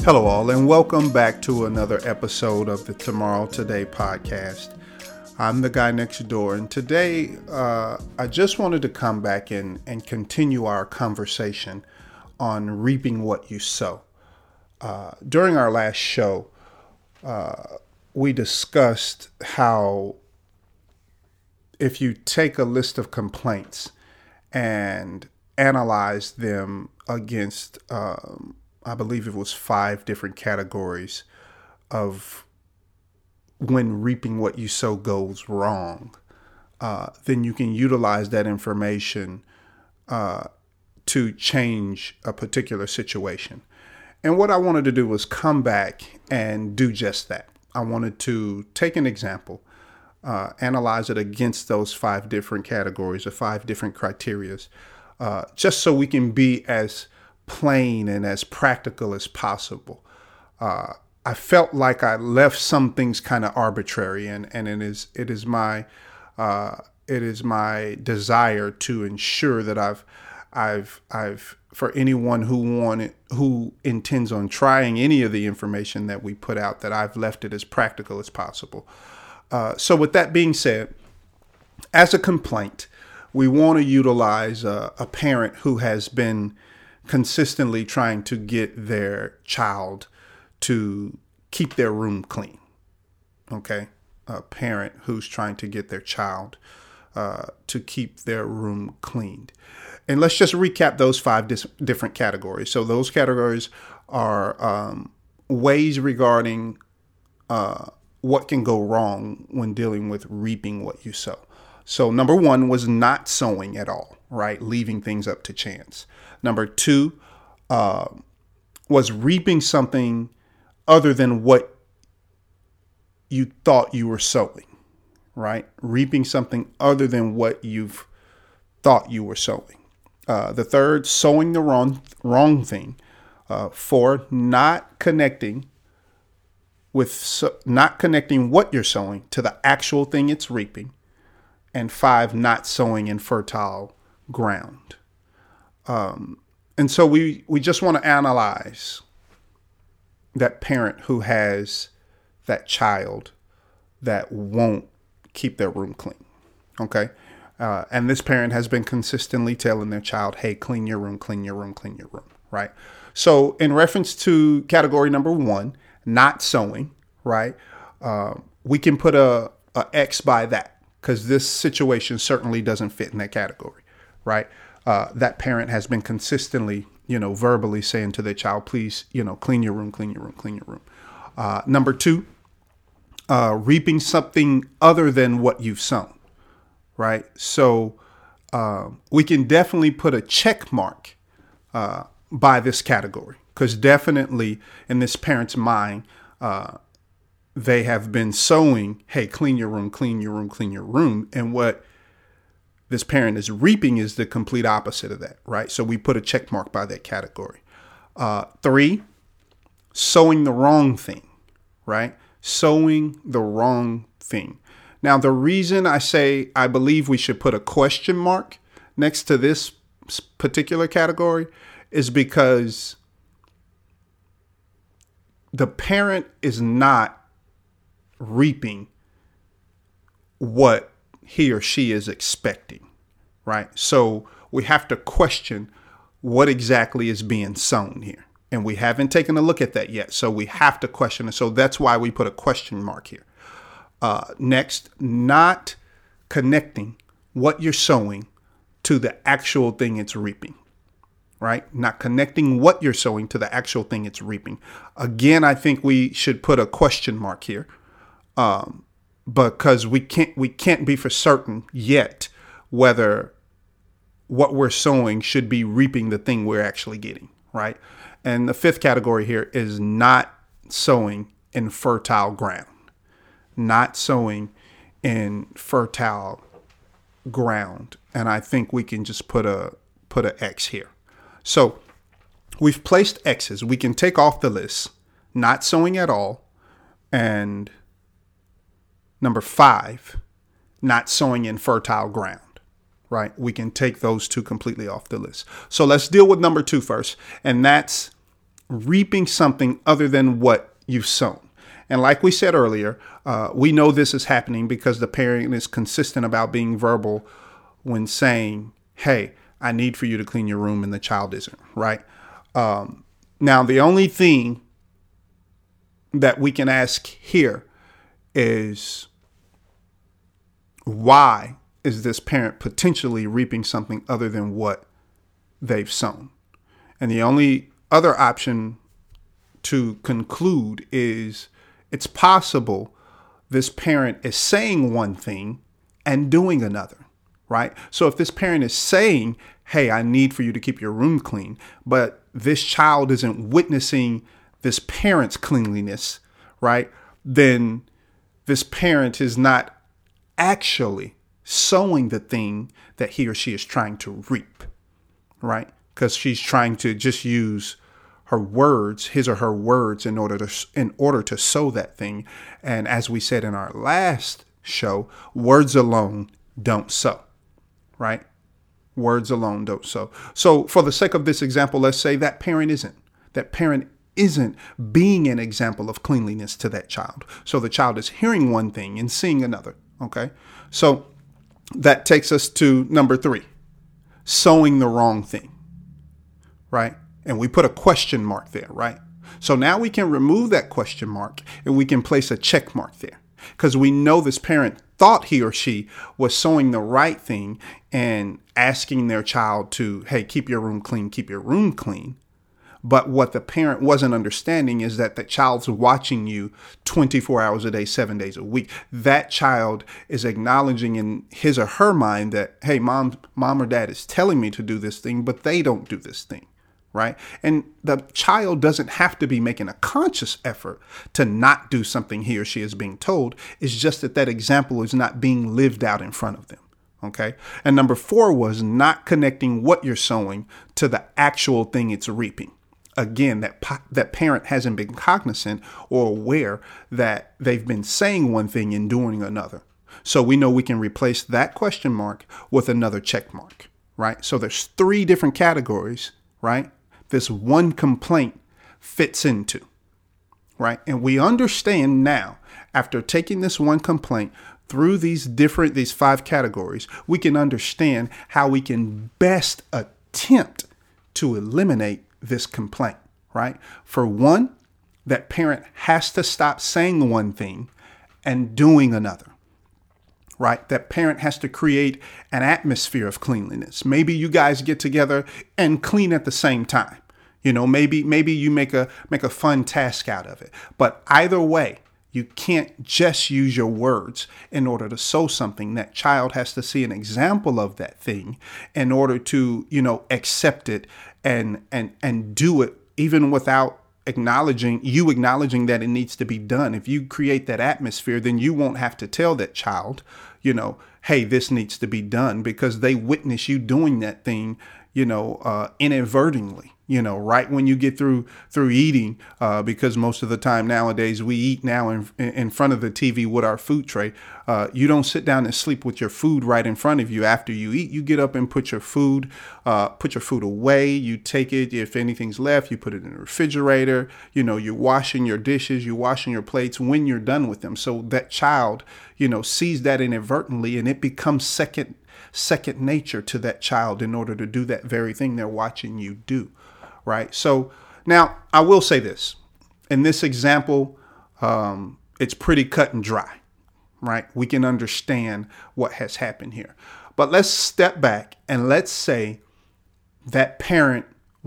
Hello, all, and welcome back to another episode of the Tomorrow Today podcast. I'm the guy next door, and today I just wanted to come back and continue our conversation on reaping what you sow. During our last show, we discussed how if you take a list of complaints and analyze them against I believe it was 5 different categories of when reaping what you sow goes wrong, then you can utilize that information to change a particular situation. And what I wanted to do was come back and do just that. I wanted to take an example, analyze it against those 5 different categories or 5 different criterias, just so we can be as plain and as practical as possible. I felt like I left some things kind of arbitrary, and it is my desire to ensure that I've for anyone who intends on trying any of the information that we put out, that I've left it as practical as possible. So with that being said, as a complaint, we want to utilize a parent who has been consistently trying to get their child to keep their room clean. Okay. A parent who's trying to get their child to keep their room cleaned. And let's just recap those 5 different categories. So those categories are ways regarding what can go wrong when dealing with reaping what you sow. So number 1 was not sowing at all, right? Leaving things up to chance. Number 2 was reaping something other than what you thought you were sowing, right? Reaping something other than what you've thought you were sowing. The third, sowing the wrong thing. 4, not connecting what you're sowing to the actual thing it's reaping. And 5, not sowing in fertile ground. And so we just want to analyze that parent who has that child that won't keep their room clean. Okay. And this parent has been consistently telling their child, hey, clean your room, clean your room, clean your room. Right. So in reference to category number 1, not sowing, right, we can put a X by that, because this situation certainly doesn't fit in that category. Right. That parent has been consistently, verbally saying to their child, please, clean your room, clean your room, clean your room. Number 2, reaping something other than what you've sown. Right. So we can definitely put a check mark by this category, because definitely in this parent's mind, they have been sowing, hey, clean your room, clean your room, clean your room. And what this parent is reaping is the complete opposite of that, right? So we put a check mark by that category. 3, sowing the wrong thing, right? Sowing the wrong thing. Now, the reason I say I believe we should put a question mark next to this particular category is because the parent is not reaping what he or she is expecting, right? So we have to question what exactly is being sown here. And we haven't taken a look at that yet. So we have to question it. So that's why we put a question mark here. Next, not connecting what you're sowing to the actual thing it's reaping, right? Not connecting what you're sowing to the actual thing it's reaping. Again, I think we should put a question mark here. Because we can't be for certain yet whether what we're sowing should be reaping the thing we're actually getting, right? And the 5th category here is not sowing in fertile ground. Not sowing in fertile ground. And I think we can just put a X here. So we've placed X's. We can take off the list, not sowing at all, and number 5, not sowing in fertile ground, right? We can take those 2 completely off the list. So let's deal with number 2 first. And that's reaping something other than what you've sown. And like we said earlier, we know this is happening because the parent is consistent about being verbal when saying, hey, I need for you to clean your room, and the child isn't, right? Now, the only thing that we can ask here is, why is this parent potentially reaping something other than what they've sown? And the only other option to conclude is, it's possible this parent is saying one thing and doing another, right? So if this parent is saying, hey, I need for you to keep your room clean, but this child isn't witnessing this parent's cleanliness, right? Then this parent is not actually sowing the thing that he or she is trying to reap, right? Because she's trying to just use her words, his or her words, in order to sow that thing. And as we said in our last show, words alone don't sow, right? Words alone don't sow. So for the sake of this example, let's say that parent isn't being an example of cleanliness to that child. So the child is hearing one thing and seeing another. Okay. So that takes us to number 3, sowing the wrong thing, right? And we put a question mark there, right? So now we can remove that question mark and we can place a check mark there, because we know this parent thought he or she was sowing the right thing and asking their child to, hey, keep your room clean, keep your room clean. But what the parent wasn't understanding is that the child's watching you 24 hours a day, 7 days a week. That child is acknowledging in his or her mind that, hey, mom or dad is telling me to do this thing, but they don't do this thing, right? And the child doesn't have to be making a conscious effort to not do something he or she is being told. It's just that example is not being lived out in front of them. Okay. And number 4 was not connecting what you're sowing to the actual thing it's reaping. Again, that parent hasn't been cognizant or aware that they've been saying one thing and doing another. So we know we can replace that question mark with another check mark, right? So there's 3 different categories, right? This one complaint fits into, right? And we understand now, after taking this one complaint through these 5 categories, we can understand how we can best attempt to eliminate this complaint, right? For one, that parent has to stop saying one thing and doing another, right? That parent has to create an atmosphere of cleanliness. Maybe you guys get together and clean at the same time. You know, maybe you make a fun task out of it. But either way, you can't just use your words in order to sow something. That child has to see an example of that thing in order to, accept it and do it, even without acknowledging that it needs to be done. If you create that atmosphere, then you won't have to tell that child, hey, this needs to be done, because they witness you doing that thing, inadvertently. Right when you get through eating, because most of the time nowadays we eat now in front of the TV with our food tray. You don't sit down and sleep with your food right in front of you after you eat. You get up and put your food away. You take it. If anything's left, you put it in the refrigerator. You're washing your dishes. You're washing your plates when you're done with them. So that child, sees that inadvertently, and it becomes second nature to that child in order to do that very thing they're watching you do. Right. So now I will say this. In this example, it's pretty cut and dry. Right. We can understand what has happened here. But let's step back and let's say that parent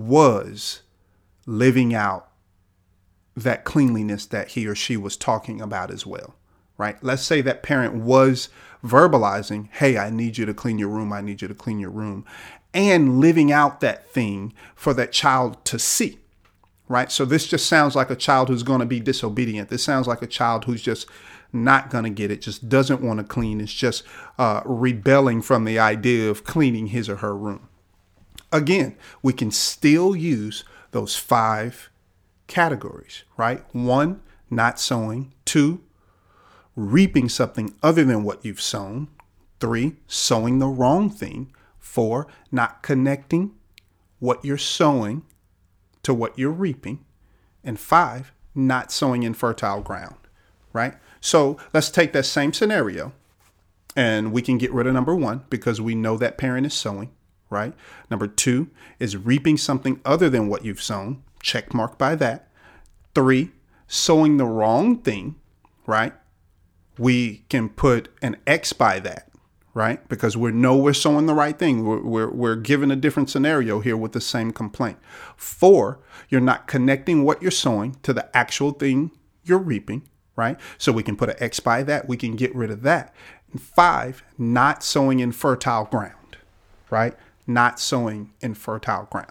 was living out that cleanliness that he or she was talking about as well. Right. Let's say that parent was verbalizing, hey, I need you to clean your room. I need you to clean your room. And living out that thing for that child to see. Right. So this just sounds like a child who's going to be disobedient. This sounds like a child who's just not going to get it, just doesn't want to clean. It's just rebelling from the idea of cleaning his or her room. Again, we can still use those 5 categories, right? 1, not sowing. 2, reaping something other than what you've sown. 3, sowing the wrong thing. 4, not connecting what you're sowing to what you're reaping. and 5, not sowing in fertile ground, right? So let's take that same scenario and we can get rid of number 1 because we know that parent is sowing, right? Number 2 is reaping something other than what you've sown. Check mark by that. 3, sowing the wrong thing, right? We can put an X by that, right? Because we know we're sowing the right thing. We're given a different scenario here with the same complaint. 4, you're not connecting what you're sowing to the actual thing you're reaping, right? So we can put an X by that. We can get rid of that. And 5, not sowing in fertile ground, right? Not sowing in fertile ground.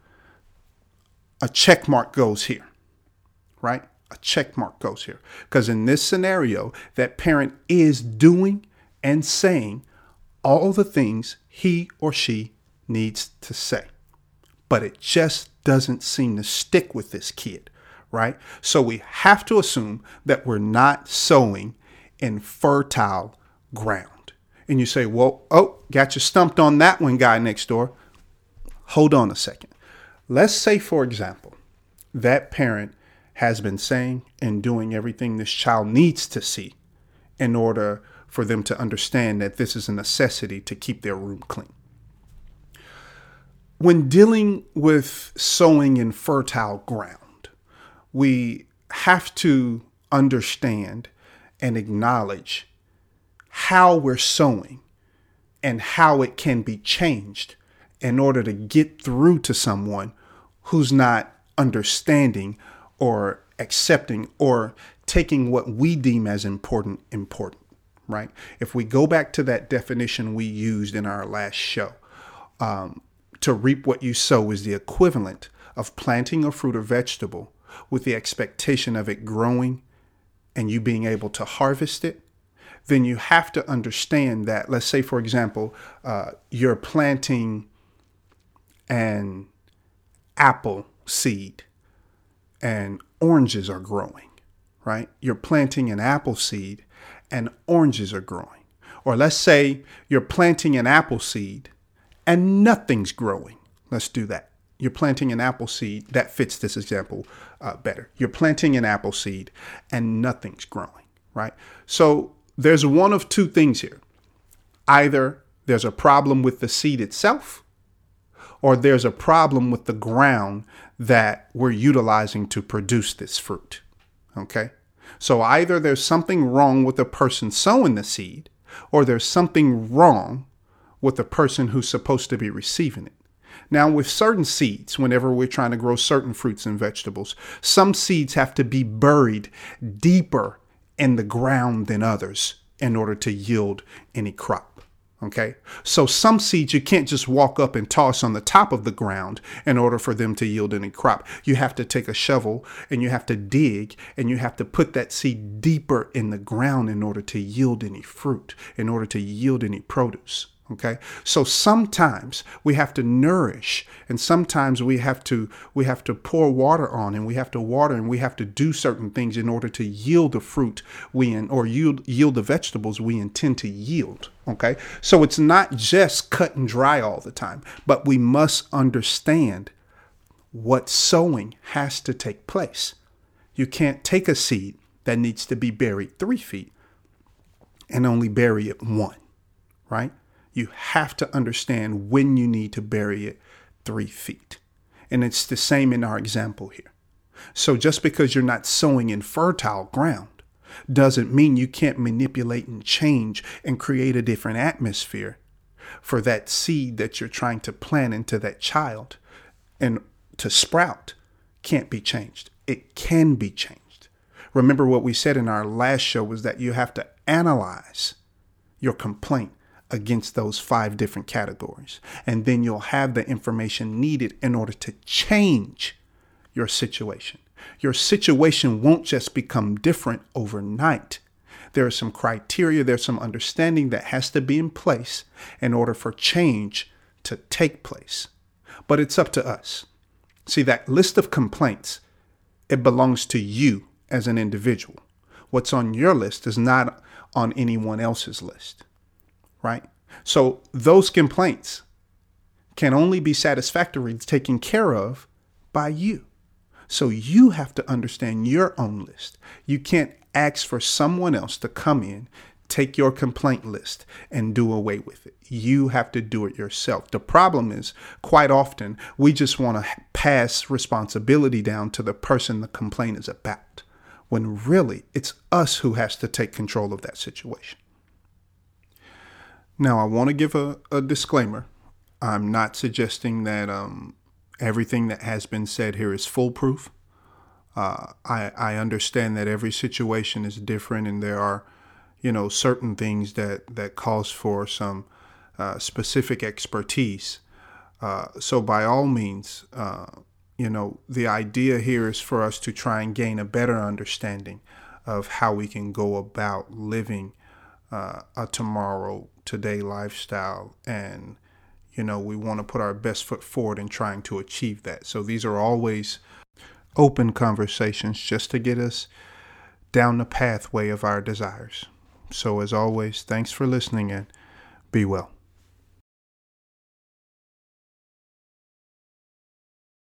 A check mark goes here, right? A check mark goes here. Because in this scenario, that parent is doing and saying all the things he or she needs to say. But it just doesn't seem to stick with this kid, right? So we have to assume that we're not sowing in fertile ground. And you say, well, got you stumped on that one, guy next door. Hold on a second. Let's say, for example, that parent has been saying and doing everything this child needs to see in order for them to understand that this is a necessity to keep their room clean. When dealing with sowing in fertile ground, we have to understand and acknowledge how we're sowing and how it can be changed in order to get through to someone who's not understanding or accepting or taking what we deem as important, right? If we go back to that definition we used in our last show, to reap what you sow is the equivalent of planting a fruit or vegetable with the expectation of it growing and you being able to harvest it. Then you have to understand that, let's say, for example, you're planting an apple seed and oranges are growing, right? You're planting an apple seed and oranges are growing. Or let's say you're planting an apple seed and nothing's growing. Let's do that. You're planting an apple seed. That fits this example better. You're planting an apple seed and nothing's growing, right? So there's one of two things here. Either there's a problem with the seed itself, or there's a problem with the ground that we're utilizing to produce this fruit. Okay? So either there's something wrong with the person sowing the seed, or there's something wrong with the person who's supposed to be receiving it. Now, with certain seeds, whenever we're trying to grow certain fruits and vegetables, some seeds have to be buried deeper in the ground than others in order to yield any crop. Okay, so some seeds you can't just walk up and toss on the top of the ground in order for them to yield any crop. You have to take a shovel and you have to dig and you have to put that seed deeper in the ground in order to yield any fruit, in order to yield any produce. Okay, so sometimes we have to nourish and sometimes we have to pour water on and we have to water and we have to do certain things in order to yield the fruit yield the vegetables we intend to yield. Okay, so it's not just cut and dry all the time, but we must understand what sowing has to take place. You can't take a seed that needs to be buried 3 feet and only bury it 1, right? You have to understand when you need to bury it 3 feet. And it's the same in our example here. So just because you're not sowing in fertile ground doesn't mean you can't manipulate and change and create a different atmosphere for that seed that you're trying to plant into that child and to sprout can't be changed. It can be changed. Remember what we said in our last show was that you have to analyze your complaint against those 5 different categories. And then you'll have the information needed in order to change your situation. Your situation won't just become different overnight. There are some criteria, there's some understanding that has to be in place in order for change to take place. But it's up to us. See, that list of complaints, it belongs to you as an individual. What's on your list is not on anyone else's list. Right? So those complaints can only be satisfactorily taken care of by you. So you have to understand your own list. You can't ask for someone else to come in, take your complaint list, and do away with it. You have to do it yourself. The problem is, quite often, we just want to pass responsibility down to the person the complaint is about, when really it's us who has to take control of that situation. Now, I want to give a disclaimer. I'm not suggesting that everything that has been said here is foolproof. I understand that every situation is different, and there are, certain things that calls for some specific expertise. So by all means, the idea here is for us to try and gain a better understanding of how we can go about living a today lifestyle. And, we want to put our best foot forward in trying to achieve that. So these are always open conversations just to get us down the pathway of our desires. So as always, thanks for listening and be well.